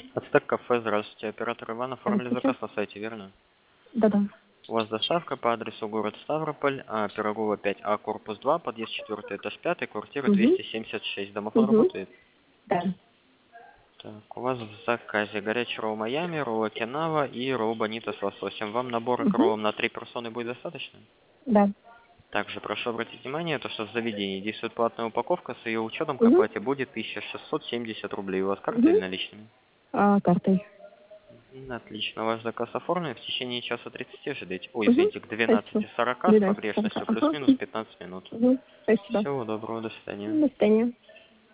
Ацтек кафе, здравствуйте. Оператор Иван, оформили Здравствуйте. заказ на сайте, верно? Да-да. У вас доставка по адресу город Ставрополь, Пирогова 5А, корпус 2, подъезд 4, этаж 5, квартира Угу. 276. Домофон Угу. работает? Да. Так, у вас в заказе горячий ролл Майами, ролл Окинава и ролл Бонита с лососем. Вам набора к Угу. роллам на 3 персоны будет достаточно? Да. Также прошу обратить внимание, то, что в заведении действует платная упаковка, с ее учетом к Угу. оплате будет 1670 рублей. У вас карта или Угу. наличными? Картой. Отлично, ваш заказ оформлен. В течение часа 30 ждите. Ой, Угу. извините, к Спасибо. 12:40 с 12:40. погрешностью Ага. плюс-минус 15 минут. Угу. Спасибо. Всего доброго, до свидания. До свидания.